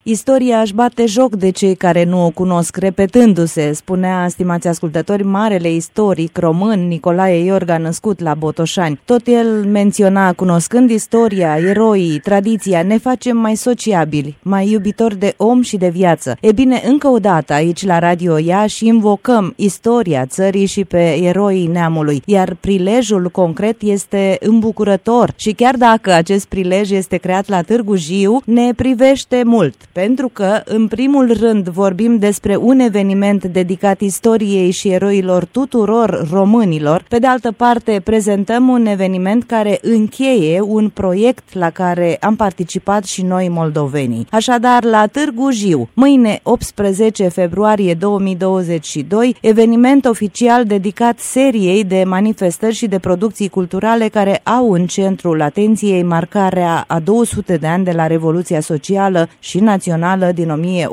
Istoria își bate joc de cei care nu o cunosc, repetându-se, spunea, stimați ascultători, marele istoric român Nicolae Iorga, născut la Botoșani. Tot el menționa, cunoscând istoria, eroii, tradiția, ne facem mai sociabili, mai iubitori de om și de viață. E bine, încă o dată aici la Radio Iași invocăm istoria țării și pe eroii neamului, iar prilejul concret este îmbucurător și chiar dacă acest prilej este creat la Târgu Jiu, ne privește mult, pentru că, în primul rând, vorbim despre un eveniment dedicat istoriei și eroilor tuturor românilor. Pe de altă parte, prezentăm un eveniment care încheie un proiect la care am participat și noi moldovenii. Așadar, la Târgu Jiu, mâine 18 februarie 2022, eveniment oficial dedicat seriei de manifestări și de producții culturale care au în centrul atenției marcarea a 200 de ani de la Revoluția Socială și Națională din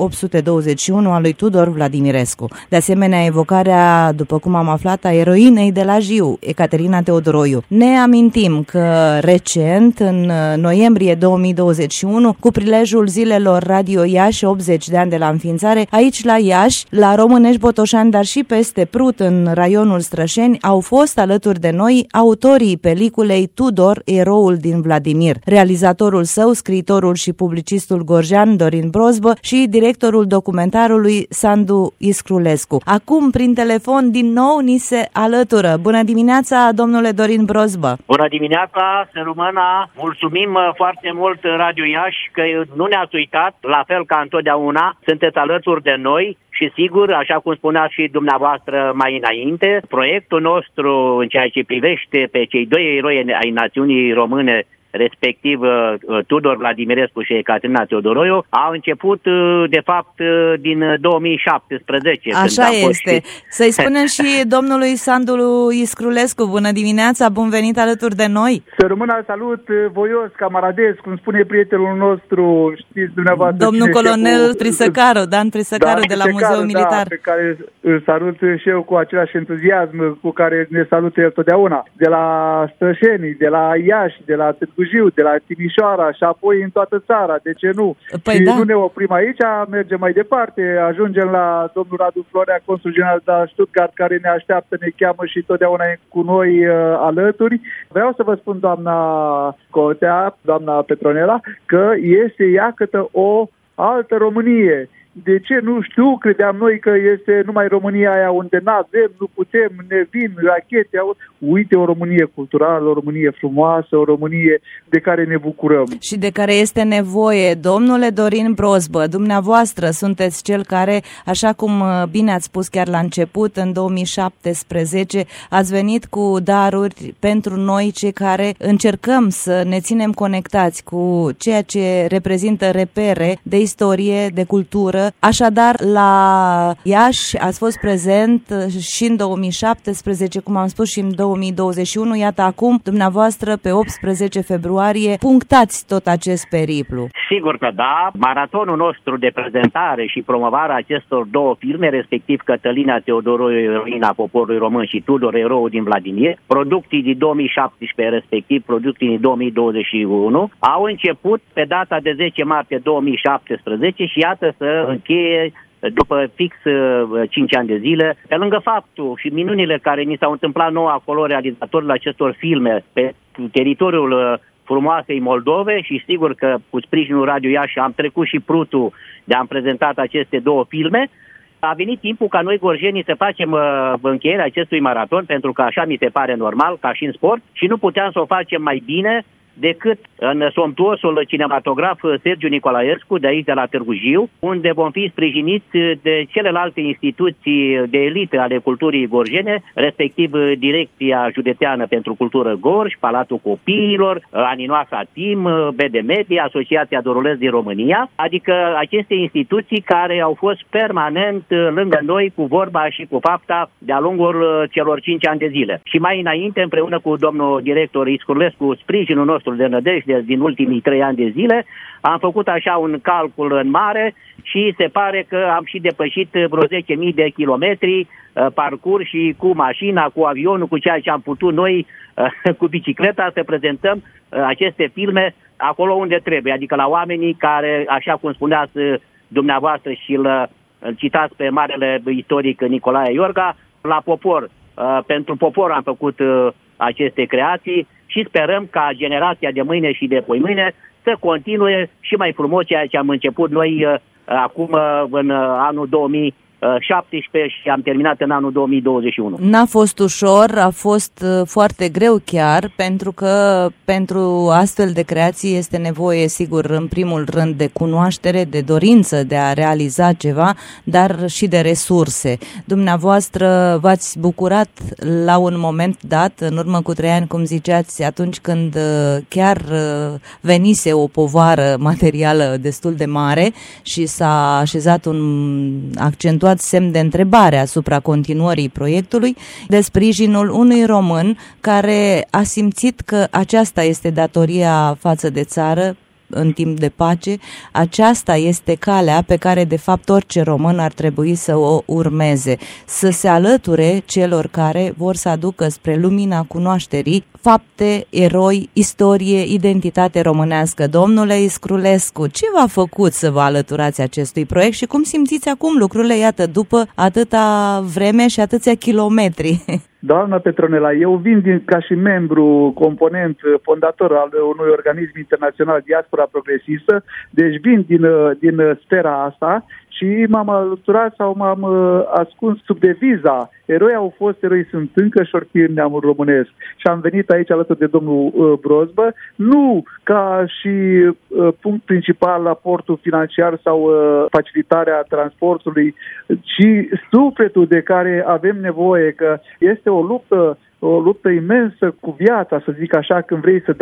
1821 a lui Tudor Vladimirescu. De asemenea, evocarea, după cum am aflat, a eroinei de la Jiu, Ecaterina Teodoroiu. Ne amintim că recent, în noiembrie 2021, cu prilejul zilelor Radio Iași, 80 de ani de la înființare, aici la Iași, la Românești Botoșani, dar și peste Prut, în raionul Strășeni, au fost alături de noi autorii peliculei Tudor, eroul din Vladimir, realizatorul său, scriitorul și publicistul gorjean Dorin Brozbă și directorul documentarului Sandu Iscrulescu. Acum, prin telefon, din nou ni se alătură. Bună dimineața, domnule Dorin Brozbă! Bună dimineața, Sărumâna! Mulțumim foarte mult Radio Iași că nu ne-ați uitat, la fel ca întotdeauna, sunteți alături de noi. Și sigur, așa cum spuneați și dumneavoastră mai înainte, proiectul nostru în ceea ce privește pe cei doi eroi ai națiunii române, respectiv Tudor Vladimirescu și Ecaterina Teodoroiu, a început, de fapt, din 2017. Așa este. Să-i spunem și domnului Sandu Iscrulescu, bună dimineața, bun venit alături de noi. Să rămână, salut, voios, camaradez, cum spune prietenul nostru, știți dumneavoastră. Domnul colonel Prisăcaru, Dan Prisăcaru, de la Muzeul Militar. Pe care îl salut și eu cu același entuziasm cu care ne salută el totdeauna. De la Strășeni, de la Iași, de la Târgu Jiu, de la Timișoara și apoi în toată țara, de ce nu? Păi și da. Nu ne oprim aici, mergem mai departe, ajungem la domnul Radu Florea, consul general de la Stuttgart, care ne așteaptă, ne cheamă și totdeauna e cu noi alături. Vreau să vă spun, doamna Cotea, doamna Petronela, că este iată o altă Românie. De ce? Nu știu, credeam noi că este numai România aia unde n-avem, nu putem, ne vin rachete. Uite, o Românie culturală, o Românie frumoasă, o Românie de care ne bucurăm. Și de care este nevoie. Domnule Dorin Brozbă, dumneavoastră sunteți cel care, așa cum bine ați spus chiar la început, în 2017, ați venit cu daruri pentru noi, cei care încercăm să ne ținem conectați cu ceea ce reprezintă repere de istorie, de cultură. Așadar, la Iași ați fost prezent și în 2017, cum am spus, și în 2021. Iată acum, dumneavoastră, pe 18 februarie, punctați tot acest periplu. Sigur că da. Maratonul nostru de prezentare și promovarea acestor două filme, respectiv Cătălina Teodoroiu, eroina poporului român, și Tudor, eroul din Vladimir, producții din 2017, respectiv producții din 2021, au început pe data de 10 martie 2017 și iată să încheie după fix 5 ani de zile, pe lângă faptul și minunile care ni s-au întâmplat nouă acolo, realizatorilor acestor filme pe teritoriul frumoasei Moldove, și sigur că cu sprijinul Radio Iași am trecut și Prutul de am prezentat aceste două filme. A venit timpul ca noi, gorjenii, să facem încheierea acestui maraton, pentru că așa mi se pare normal, ca și în sport, și nu puteam să o facem mai bine decât în somptuosul cinematograf Sergiu Nicolaescu, de aici, de la Târgu Jiu, unde vom fi sprijiniți de celelalte instituții de elită ale culturii gorjene, respectiv Direcția Județeană pentru Cultură Gorj, Palatul Copiilor, Aninoasa Tim, BD Media, Asociația Dorulesc din România, adică aceste instituții care au fost permanent lângă noi cu vorba și cu fapta de-a lungul celor 5 ani de zile. Și mai înainte, împreună cu domnul director Iscrulescu, sprijinul nostru de nădejde din ultimii 3 ani de zile, am făcut așa un calcul în mare și se pare că am și depășit vreo 10.000 de kilometri parcurs, și cu mașina, cu avionul, cu ceea ce am putut noi cu bicicleta să prezentăm aceste filme acolo unde trebuie, adică la oamenii care, așa cum spuneați dumneavoastră și îl citați pe marele istoric Nicolae Iorga, la popor. Pentru popor am făcut aceste creații și sperăm ca generația de mâine și de poimâine să continue și mai frumos ceea ce am început noi acum în anul 2017 și am terminat în anul 2021. N-a fost ușor, a fost foarte greu chiar, pentru că pentru astfel de creații este nevoie, sigur, în primul rând de cunoaștere, de dorință de a realiza ceva, dar și de resurse. Dumneavoastră v-ați bucurat la un moment dat, în urmă cu 3 ani, cum ziceați, atunci când chiar venise o povară materială destul de mare și s-a așezat un accentuat semn de întrebare asupra continuării proiectului, de sprijinul unui român care a simțit că aceasta este datoria față de țară în timp de pace, aceasta este calea pe care de fapt orice român ar trebui să o urmeze, să se alăture celor care vor să aducă spre lumina cunoașterii fapte, eroi, istorie, identitate românească. Domnule Iscrulescu, ce v-a făcut să vă alăturați acestui proiect și cum simțiți acum lucrurile, iată, după atâta vreme și atâția kilometri? Doamna Petronela, eu vin ca și membru, component, fondator al unui organism internațional, Diaspora Progresistă, deci vin din sfera asta și m-am alăturat sau m-am ascuns sub deviza eroi au fost, eroi sunt încă și oricum neamul românesc. Și am venit aici alături de domnul Brozbă, nu ca și punct principal aportul financiar sau facilitarea transportului, ci sufletul de care avem nevoie, că este o luptă imensă cu viața, să zic așa, când vrei să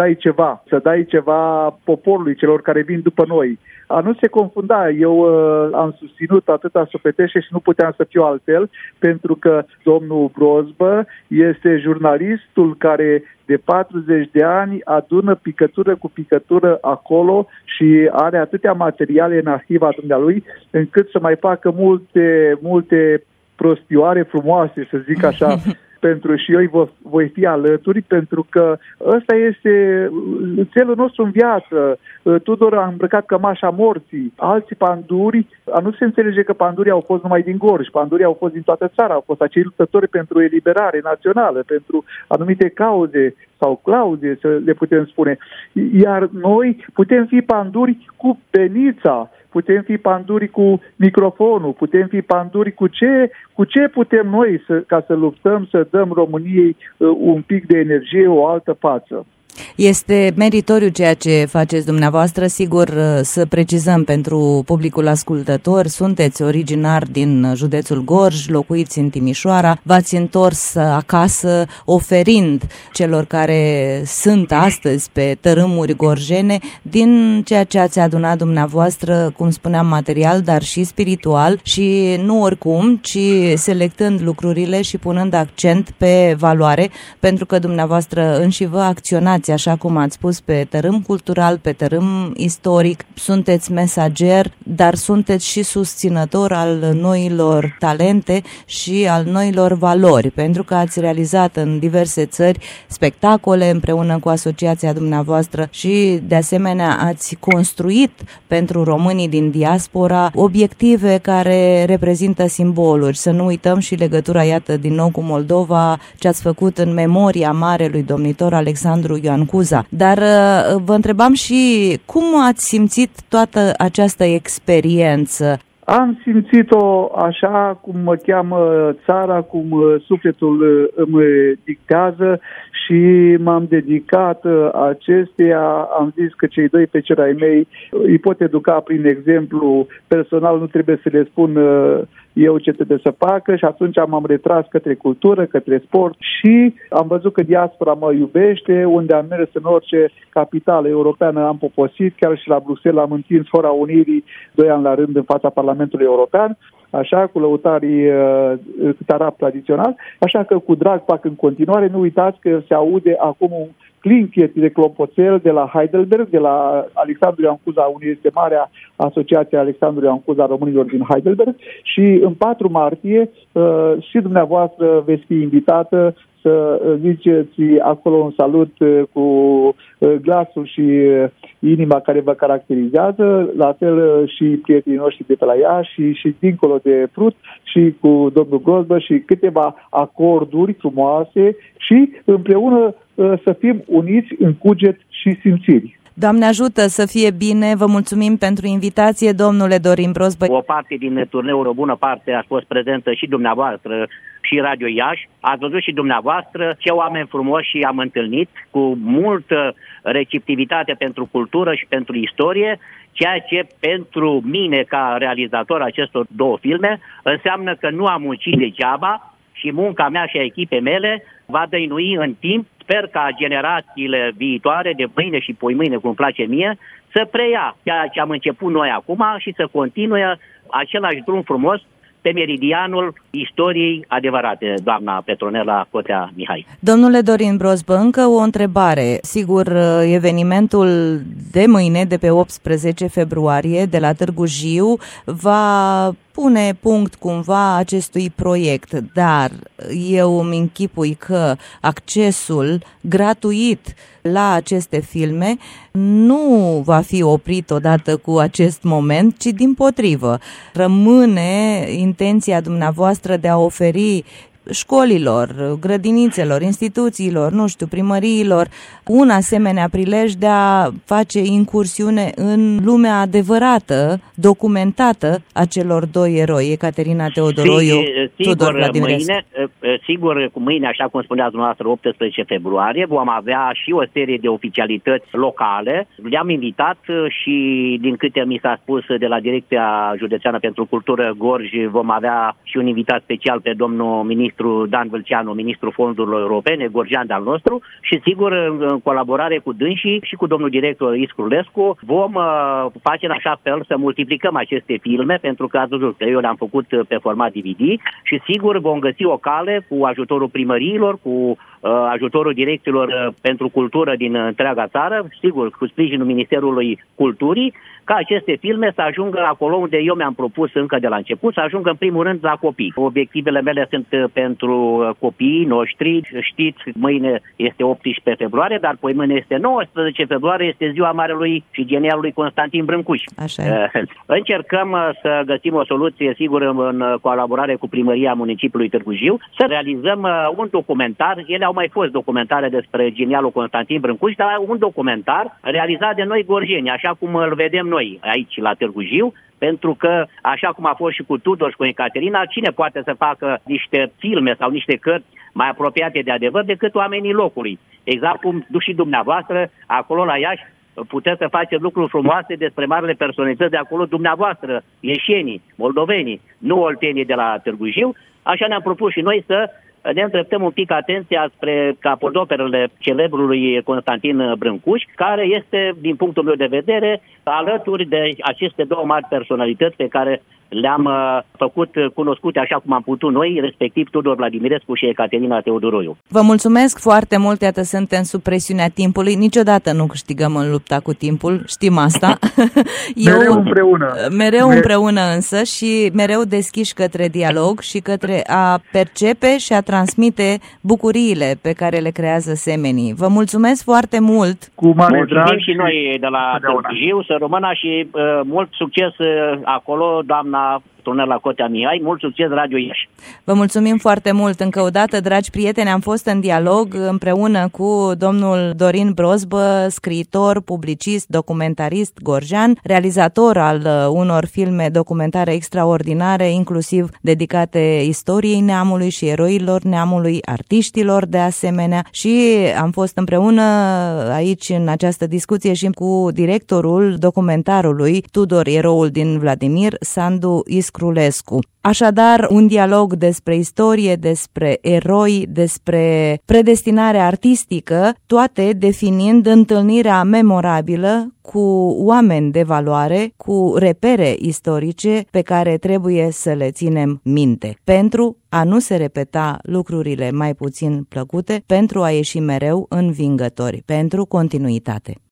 dai ceva poporului, celor care vin după noi. A nu se confunda, eu am susținut atâta sufletește și nu puteam să fiu altfel, pentru că domnul Brozbă este jurnalistul care de 40 de ani adună picătură cu picătură acolo și are atâtea materiale în arhiva dumnealui, încât să mai facă multe prostioare frumoase, să zic așa, pentru și eu voi fi alături, pentru că ăsta este țelul nostru în viață. Tudor a îmbrăcat cămașa morții. Alții panduri, nu se înțelege că pandurii au fost numai din Gorj, pandurii au fost din toată țara, au fost acei luptători pentru eliberare națională, pentru anumite cauze sau clauze, să le putem spune. Iar noi putem fi panduri cu penița, putem fi panduri cu microfonul, putem fi panduri cu ce putem noi ca să luptăm, să dăm României un pic de energie, o altă față. Este meritoriu ceea ce faceți dumneavoastră, sigur, să precizăm pentru publicul ascultător, sunteți originar din județul Gorj, locuiți în Timișoara, v-ați întors acasă oferind celor care sunt astăzi pe tărâmuri gorjene din ceea ce ați adunat dumneavoastră, cum spuneam, material, dar și spiritual și nu oricum, ci selectând lucrurile și punând accent pe valoare, pentru că dumneavoastră înși vă acționați, așa cum ați spus, pe tărâm cultural, pe tărâm istoric, sunteți mesager, dar sunteți și susținător al noilor talente și al noilor valori, pentru că ați realizat în diverse țări spectacole împreună cu asociația dumneavoastră și, de asemenea, ați construit pentru românii din diaspora obiective care reprezintă simboluri. Să nu uităm și legătura, iată, din nou cu Moldova, ce ați făcut în memoria marelui domnitor Alexandru Ioan Cuza. Dar vă întrebam și cum ați simțit toată această experiență? Am simțit-o așa cum mă cheamă țara, cum sufletul îmi dictează și m-am dedicat acesteia. Am zis că cei doi feceri ai mei îi pot educa prin exemplu personal, nu trebuie să le spun eu ce trebuie să facă, și atunci m-am retras către cultură, către sport și am văzut că diaspora mă iubește, unde am mers în orice capitală europeană am poposit, chiar și la Bruxelles am întins Hora Unirii 2 ani la rând în fața Parlamentului European, așa, cu lăutarii tarab tradițional, așa că cu drag fac în continuare. Nu uitați că se aude acum un clinchet de clopoțel de la Heidelberg, de la Alexandru Ioan Cuza, unde este marea asociație Alexandru Ioan Cuza românilor din Heidelberg, și în 4 martie și dumneavoastră veți fi invitată să ziceți acolo un salut cu glasul și inima care vă caracterizează, la fel și prietenii noștri de pe la Iași și dincolo de Prut și cu domnul Brozbă și câteva acorduri frumoase și împreună să fim uniți în cuget și simțiri. Doamne ajută să fie bine, vă mulțumim pentru invitație, domnule Dorin Brozbă. O parte din turneul, o bună parte a fost prezentă și dumneavoastră și Radio Iași. Ați văzut și dumneavoastră ce oameni frumoși am întâlnit, cu multă receptivitate pentru cultură și pentru istorie, ceea ce pentru mine ca realizator acestor două filme înseamnă că nu am muncit degeaba și munca mea și a echipei mele va dăinui în timp. Sper ca generațiile viitoare, de mâine și poimâine, cum îmi place mie, să preia ceea ce am început noi acum și să continue același drum frumos pe meridianul istoriei adevărate, doamna Petronela Cotea Mihai. Domnule Dorin Brozbă, încă o întrebare. Sigur, evenimentul de mâine, de pe 18 februarie, de la Târgu Jiu, va pune punct cumva acestui proiect, dar eu îmi închipui că accesul gratuit la aceste filme nu va fi oprit odată cu acest moment, ci dimpotrivă. Rămâne intenția dumneavoastră de a oferi școlilor, grădinițelor, instituțiilor, primăriilor, un asemenea prilej de a face incursiune în lumea adevărată, documentată a celor doi eroi, Ecaterina Teodoroiu, Tudor Vladimirescu. Sigur, cu mâine, așa cum spuneați dumneavoastră, 18 februarie, vom avea și o serie de oficialități locale. Le-am invitat și, din câte mi s-a spus de la Direcția Județeană pentru Cultură Gorj, vom avea și un invitat special pe domnul ministru Dan Vâlceanu, ministrul fondurilor europene, gorjean de-al nostru, și sigur în colaborare cu dânsii și cu domnul director Iscrulescu vom face în așa fel să multiplicăm aceste filme, pentru că ați văzut că eu le-am făcut pe format DVD și sigur vom găsi o cale cu ajutorul primăriilor, cu ajutorul direcțiilor pentru cultură din întreaga țară, sigur cu sprijinul Ministerului Culturii, ca aceste filme să ajungă acolo unde eu mi-am propus încă de la început, să ajungă în primul rând la copii. Obiectivele mele sunt pentru copiii noștri. Știți, mâine este 18 februarie, dar mâine este 19 februarie, este ziua marelui și genialului Constantin Brâncuș. Încercăm să găsim o soluție, sigur, în colaborare cu Primăria Municipiului Târgu Jiu, să realizăm un documentar. Ele au mai fost documentare despre genialul Constantin Brâncuș, dar un documentar realizat de noi gorjeni, așa cum îl vedem noi aici la Târgu Jiu, pentru că, așa cum a fost și cu Tudor și cu Ecaterina, cine poate să facă niște filme sau niște cărți mai apropiate de adevăr decât oamenii locului? Exact cum și dumneavoastră, acolo la Iași, puteți să faceți lucruri frumoase despre marile personalități de acolo, dumneavoastră, ieșenii, moldovenii, nu oltenii de la Târgu Jiu. Așa ne-am propus și noi să ne îndreptăm un pic atenția spre capodoperele celebrului Constantin Brâncuș, care este, din punctul meu de vedere, alături de aceste două mari personalități pe care le-am făcut cunoscute așa cum am putut noi, respectiv Tudor Vladimirescu și Ecaterina Teodoroiu. Vă mulțumesc foarte mult, iată, suntem sub presiunea timpului, niciodată nu câștigăm în lupta cu timpul, știm asta. Mereu împreună. Mereu împreună însă și mereu deschiși către dialog și către a percepe și a transmite bucuriile pe care le creează semenii. Vă mulțumesc foarte mult! Cu mare drag și noi de la Târgu Jiu, să rămână și mult succes acolo, doamna Petronela Cotea Mihai, mult succes Radio Iași. Vă mulțumim foarte mult încă o dată, dragi prieteni, am fost în dialog împreună cu domnul Dorin Brozbă, scriitor, publicist, documentarist gorjean, realizator al unor filme documentare extraordinare, inclusiv dedicate istoriei neamului și eroilor neamului, artiștilor de asemenea, și am fost împreună aici în această discuție și cu directorul documentarului Tudor, eroul din Vladimir, Sandu Iscrulescu. Așadar, un dialog despre istorie, despre eroi, despre predestinare artistică, toate definind întâlnirea memorabilă cu oameni de valoare, cu repere istorice pe care trebuie să le ținem minte, pentru a nu se repeta lucrurile mai puțin plăcute, pentru a ieși mereu învingători, pentru continuitate.